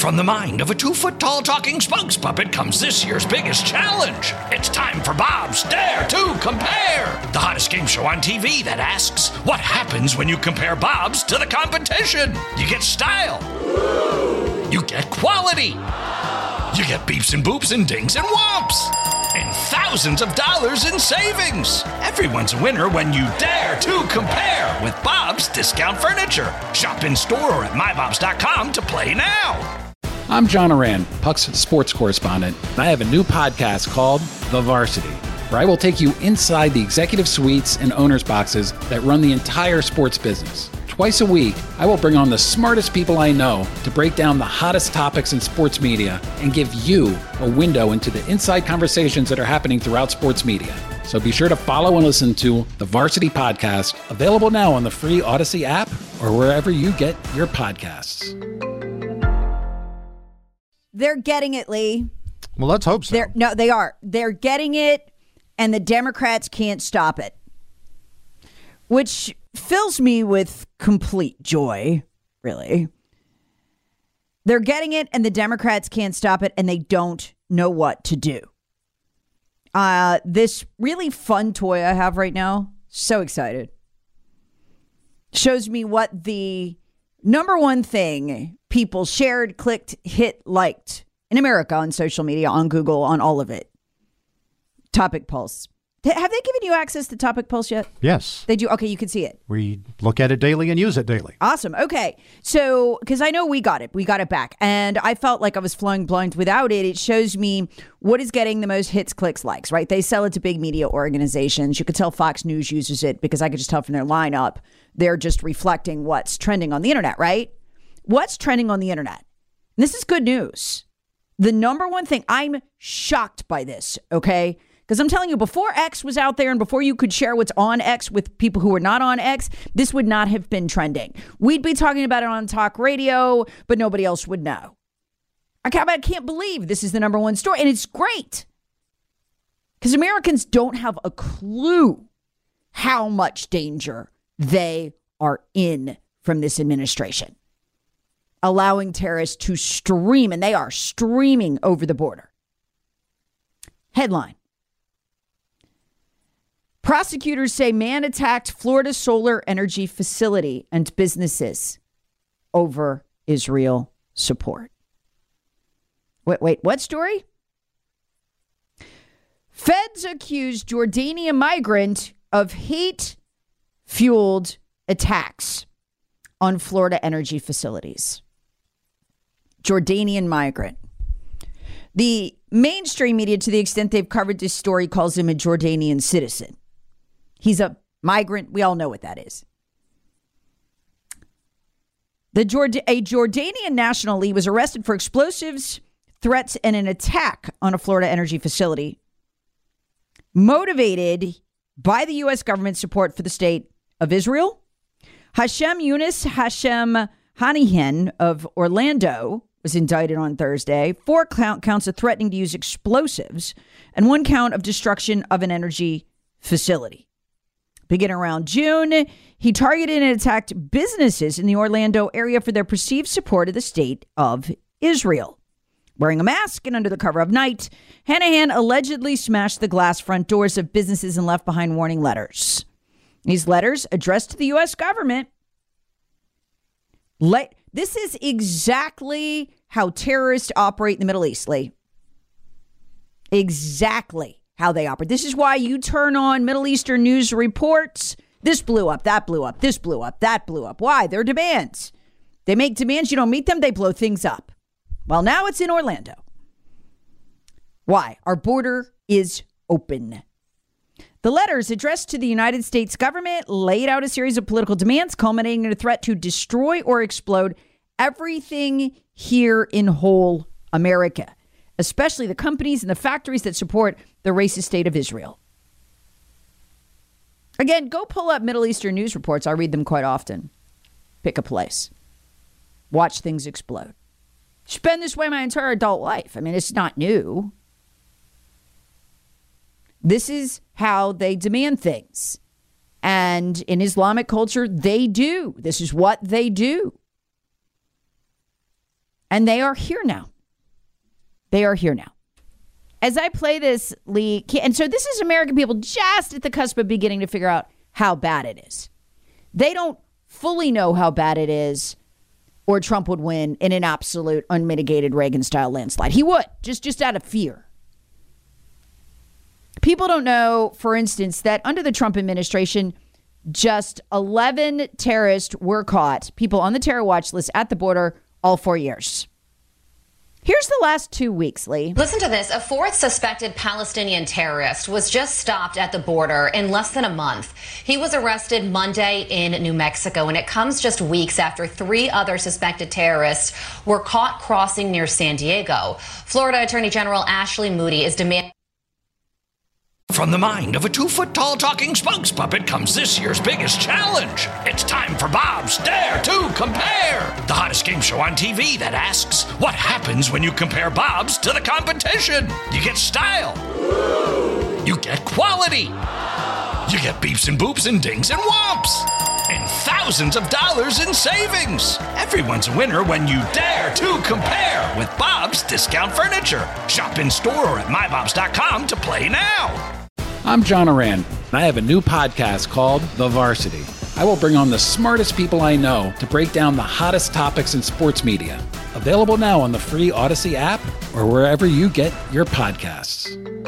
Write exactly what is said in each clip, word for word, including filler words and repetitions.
From the mind of a two-foot-tall talking spokes puppet comes this year's biggest challenge. It's time for Bob's Dare to Compare, the hottest game show on T V that asks, what happens when you compare Bobs to the competition? You get style. You get quality. You get beeps and boops and dings and whomps. And thousands of dollars in savings. Everyone's a winner when you dare to compare with Bob's Discount Furniture. Shop in store or at my bobs dot com to play now. I'm John Oran, Puck's sports correspondent, and I have a new podcast called The Varsity, where I will take you inside the executive suites and owners' boxes that run the entire sports business. Twice a week, I will bring on the smartest people I know to break down the hottest topics in sports media and give you a window into the inside conversations that are happening throughout sports media. So be sure to follow and listen to The Varsity Podcast, available now on the free Odyssey app or wherever you get your podcasts. They're getting it, Lee. Well, let's hope so. They're, no, they are. They're getting it, and the Democrats can't stop it, which fills me with complete joy, really. They're getting it, and the Democrats can't stop it, and they don't know what to do. Uh, this really fun toy I have right now, so excited, shows me what the number one thing people shared, clicked, hit, liked in America on social media, on Google, on all of it. Topic Pulse. Have they given you access to Topic Pulse yet? Yes. They do? Okay, you can see it. We look at it daily and use it daily. Awesome. Okay. So, because I know we got it. We got it back. And I felt like I was flying blind without it. It shows me what is getting the most hits, clicks, likes, right? They sell it to big media organizations. You could tell Fox News uses it because I could just tell from their lineup. They're just reflecting what's trending on the internet, right? What's trending on the internet? And this is good news. The number one thing, I'm shocked by this, okay? Because I'm telling you, before X was out there and before you could share what's on X with people who are not on X, this would not have been trending. We'd be talking about it on talk radio, but nobody else would know. I can't, I can't believe this is the number one story, and it's great. Because Americans don't have a clue how much danger they are in from this administration. Allowing terrorists to stream, and they are streaming over the border. Headline. Prosecutors say man attacked Florida solar energy facility and businesses over Israel support. Wait, wait, what story? Feds accuse Jordanian migrant of hate-fueled attacks on Florida energy facilities. Jordanian migrant. The mainstream media, to the extent they've covered this story, calls him a Jordanian citizen. He's a migrant. We all know what that is. The Jord- a Jordanian national was arrested for explosives, threats, and an attack on a Florida energy facility, motivated by the U S government's support for the state of Israel. Hashem Yunus Hashem Hanihan of Orlando was indicted on Thursday. Four count counts of threatening to use explosives and one count of destruction of an energy facility. Beginning around June, he targeted and attacked businesses in the Orlando area for their perceived support of the state of Israel. Wearing a mask and under the cover of night, Hanahan allegedly smashed the glass front doors of businesses and left behind warning letters. These letters, addressed to the U S government, let, this is exactly how terrorists operate in the Middle East, Lee. Exactly how they operate. This is why you turn on Middle Eastern news reports. This blew up, that blew up, this blew up, that blew up. Why? They're demands. They make demands. You don't meet them, they blow things up. Well, now it's in Orlando. Why? Our border is open. The letters addressed to the United States government laid out a series of political demands, culminating in a threat to destroy or explode everything here in whole America, especially the companies and the factories that support the racist state of Israel. Again, go pull up Middle Eastern news reports. I read them quite often. Pick a place. Watch things explode. It's been this way my entire adult life. I mean, it's not new. This is how they demand things. And in Islamic culture, they do. This is what they do. And they are here now. They are here now. As I play this, Lee, and so this is American people just at the cusp of beginning to figure out how bad it is. They don't fully know how bad it is, or Trump would win in an absolute unmitigated Reagan-style landslide. He would, just, just out of fear. People don't know, for instance, that under the Trump administration, just eleven terrorists were caught, people on the terror watch list at the border, all four years. Here's the last two weeks, Lee. Listen to this. A fourth suspected Palestinian terrorist was just stopped at the border in less than a month. He was arrested Monday in New Mexico, and it comes just weeks after three other suspected terrorists were caught crossing near San Diego. Florida Attorney General Ashley Moody is demanding. From the mind of a two-foot-tall talking spokes puppet comes this year's biggest challenge. It's time for Bob's Dare to Compare, the hottest game show on T V that asks, what happens when you compare Bob's to the competition? You get style. You get quality. You get beeps and boops and dings and whomps. And thousands of dollars in savings. Everyone's a winner when you dare to compare with Bob's Discount Furniture. Shop in store or at my bobs dot com to play now. I'm John Oran, and I have a new podcast called The Varsity. I will bring on the smartest people I know to break down the hottest topics in sports media. Available now on the free Odyssey app or wherever you get your podcasts.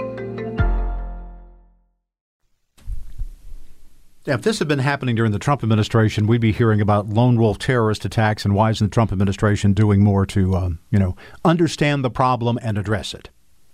If this had been happening during the Trump administration, we'd be hearing about lone wolf terrorist attacks, and why isn't the Trump administration doing more to, um, you know, understand the problem and address it?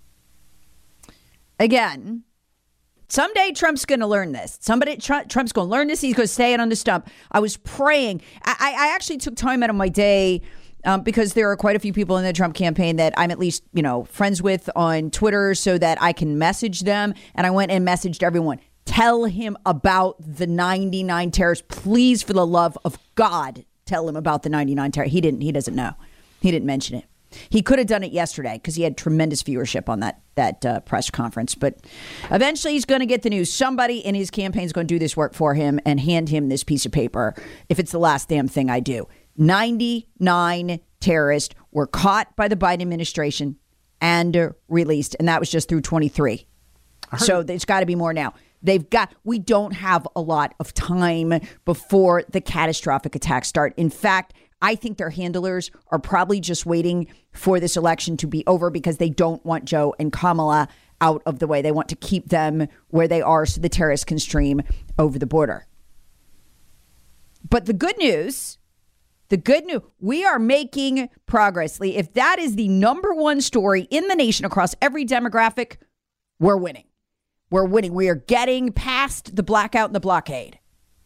Again, someday Trump's going to learn this. Somebody, Trump, Trump's going to learn this. He's going to say it on the stump. I was praying. I, I actually took time out of my day um, because there are quite a few people in the Trump campaign that I'm at least, you know, friends with on Twitter so that I can message them. And I went and messaged everyone. Tell him about the ninety-nine terrorists. Please, for the love of God, tell him about the ninety-nine terrorists. He didn't. He doesn't know. He didn't mention it. He could have done it yesterday because he had tremendous viewership on that that uh, press conference. But eventually he's going to get the news. Somebody in his campaign is going to do this work for him and hand him this piece of paper if it's the last damn thing I do. ninety-nine terrorists were caught by the Biden administration and uh, released. And that was just through twenty-three. So there's got to be more now. They've got, we don't have a lot of time before the catastrophic attacks start. In fact, I think their handlers are probably just waiting for this election to be over because they don't want Joe and Kamala out of the way. They want to keep them where they are so the terrorists can stream over the border. But the good news, the good news, we are making progress, Lee. If that is the number one story in the nation across every demographic, we're winning. We're winning. We are getting past the blackout and the blockade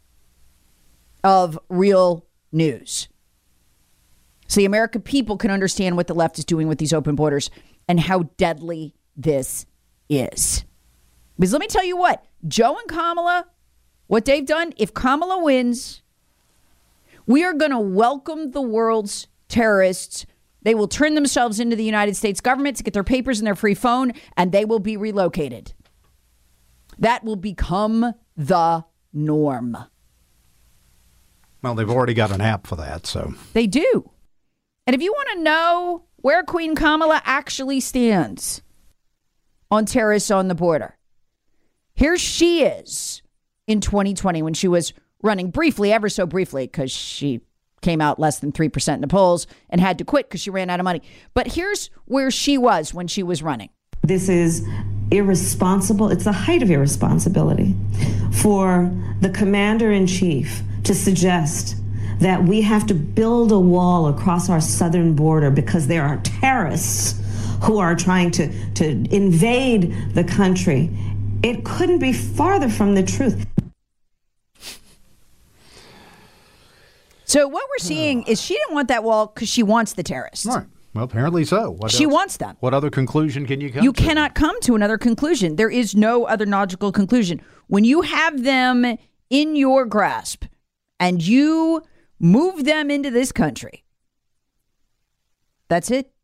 of real news. So the American people can understand what the left is doing with these open borders and how deadly this is. Because let me tell you what, Joe and Kamala, what they've done, if Kamala wins, we are going to welcome the world's terrorists. They will turn themselves into the United States government to get their papers and their free phone, and they will be relocated. That will become the norm. Well, they've already got an app for that, so. They do. And if you want to know where Queen Kamala actually stands on terrorists on the border, here she is in twenty twenty when she was running briefly, ever so briefly, because she came out less than three percent in the polls and had to quit because she ran out of money. But here's where she was when she was running. This is irresponsible. It's the height of irresponsibility for the commander-in-chief to suggest that we have to build a wall across our southern border because there are terrorists who are trying to, to invade the country. It couldn't be farther from the truth. So what we're seeing is she didn't want that wall because she wants the terrorists. Right. Well, apparently so. What she else? wants them. What other conclusion can you come You to? You cannot come to another conclusion. There is no other logical conclusion. When you have them in your grasp and you move them into this country, that's it.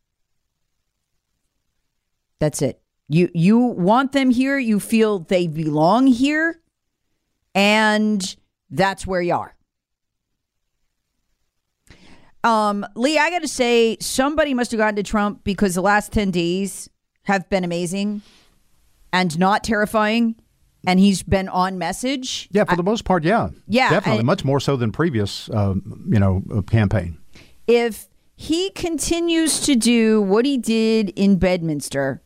That's it. You you want them here. You feel they belong here. And that's where you are. Um, Lee, I got to say, somebody must have gotten to Trump because the last ten days have been amazing and not terrifying. And he's been on message. Yeah, for the most part, yeah. Yeah. Definitely. I, Much more so than previous, um, you know, uh, campaign. If he continues to do what he did in Bedminster,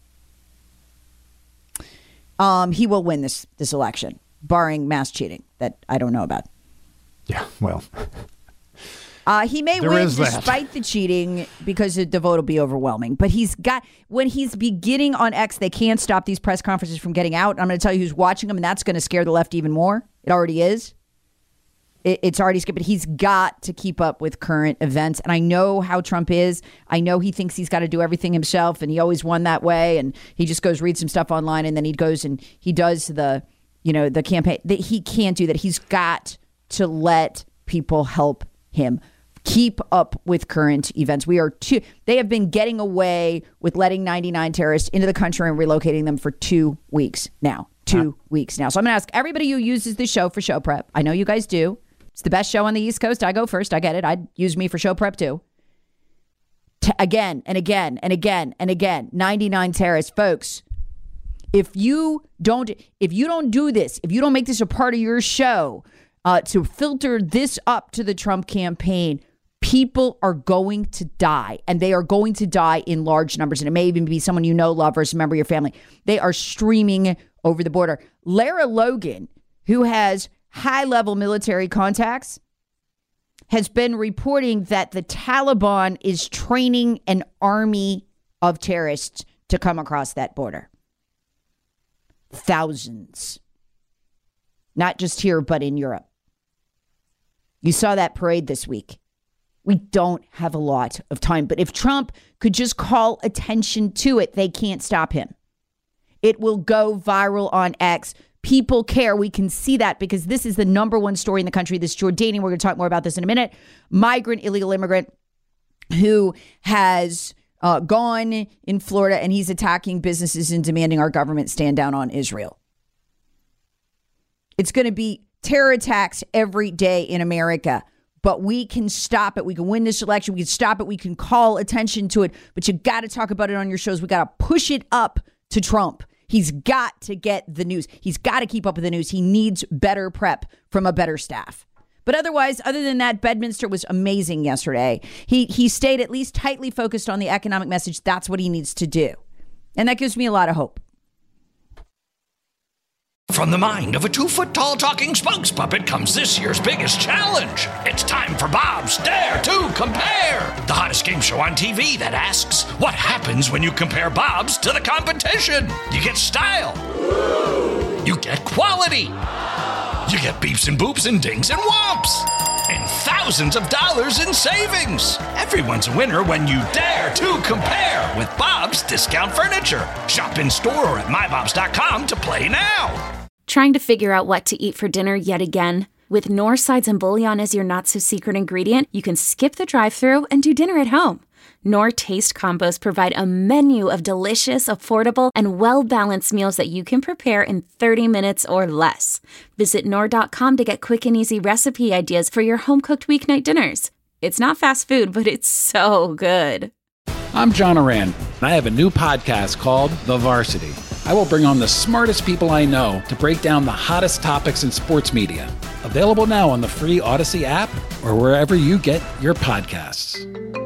um, he will win this, this election, barring mass cheating that I don't know about. Yeah, well... Uh, he may there win is that. despite the cheating because the vote will be overwhelming. But he's got, when he's beginning on X, they can't stop these press conferences from getting out. I'm going to tell you who's watching them, and that's going to scare the left even more. It already is. It, it's already scared, but he's got to keep up with current events. And I know how Trump is. I know he thinks he's got to do everything himself, and he always won that way. And he just goes read some stuff online, and then he goes and he does the, you know, the campaign. He can't do that. He's got to let people help him keep up with current events. We are too, they have been getting away with letting ninety-nine terrorists into the country and relocating them for two weeks now. Two huh. weeks now. So I'm going to ask everybody who uses the show for show prep. I know you guys do. It's the best show on the East Coast. I go first. I get it. I'd use me for show prep too. T- again and again and again and again. ninety-nine terrorists, folks. If you don't, if you don't do this, if you don't make this a part of your show uh, to filter this up to the Trump campaign, people are going to die, and they are going to die in large numbers. And it may even be someone you know, love, or a member of your family. They are streaming over the border. Lara Logan, who has high-level military contacts, has been reporting that the Taliban is training an army of terrorists to come across that border. Thousands. Not just here, but in Europe. You saw that parade this week. We don't have a lot of time. But if Trump could just call attention to it, they can't stop him. It will go viral on X. People care. We can see that because this is the number one story in the country. This Jordanian, we're going to talk more about this in a minute, migrant, illegal immigrant who has uh, gone in Florida, and he's attacking businesses and demanding our government stand down on Israel. It's going to be terror attacks every day in America. But we can stop it. We can win this election. We can stop it. We can call attention to it. But you got to talk about it on your shows. We got to push it up to Trump. He's got to get the news. He's got to keep up with the news. He needs better prep from a better staff. But otherwise, other than that, Bedminster was amazing yesterday. He he stayed at least tightly focused on the economic message. That's what he needs to do. And that gives me a lot of hope. From the mind of a two-foot-tall talking spokes puppet comes this year's biggest challenge. It's time for Bob's Dare to Compare, the hottest game show on T V that asks, what happens when you compare Bob's to the competition? You get style. You get quality. You get beeps and boops and dings and whomps. And thousands of dollars in savings. Everyone's a winner when you dare to compare with Bob's Discount Furniture. Shop in store or at my bobs dot com to play now. Trying to figure out what to eat for dinner yet again? With Knorr sides and bouillon as your not-so-secret ingredient, you can skip the drive-thru and do dinner at home. Knorr Taste Combos provide a menu of delicious, affordable, and well-balanced meals that you can prepare in thirty minutes or less. Visit Knorr dot com to get quick and easy recipe ideas for your home-cooked weeknight dinners. It's not fast food, but it's so good. I'm John Oran, and I have a new podcast called The Varsity. I will bring on the smartest people I know to break down the hottest topics in sports media. Available now on the free Odyssey app or wherever you get your podcasts.